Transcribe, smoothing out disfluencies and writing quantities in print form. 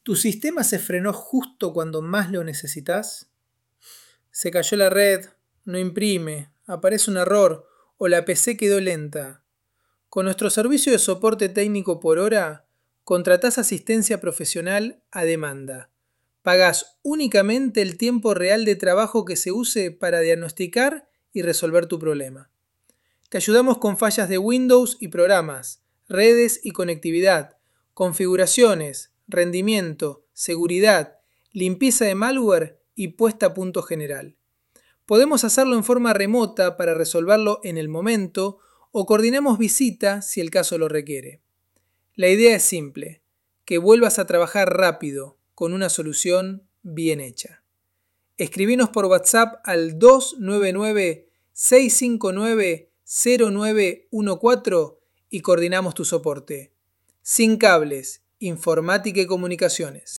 ¿Tu sistema se frenó justo cuando más lo necesitas? Se cayó la red, no imprime, aparece un error o la PC quedó lenta. Con nuestro servicio de soporte técnico por hora, contratás asistencia profesional a demanda. Pagás únicamente el tiempo real de trabajo que se use para diagnosticar y resolver tu problema. Te ayudamos con fallas de Windows y programas, redes y conectividad, configuraciones, rendimiento, seguridad, limpieza de malware y puesta a punto general. Podemos hacerlo en forma remota para resolverlo en el momento o coordinamos visita si el caso lo requiere. La idea es simple, que vuelvas a trabajar rápido con una solución bien hecha. Escribinos por WhatsApp al 299-659-0914 y coordinamos tu soporte. Sin cables, informática y comunicaciones.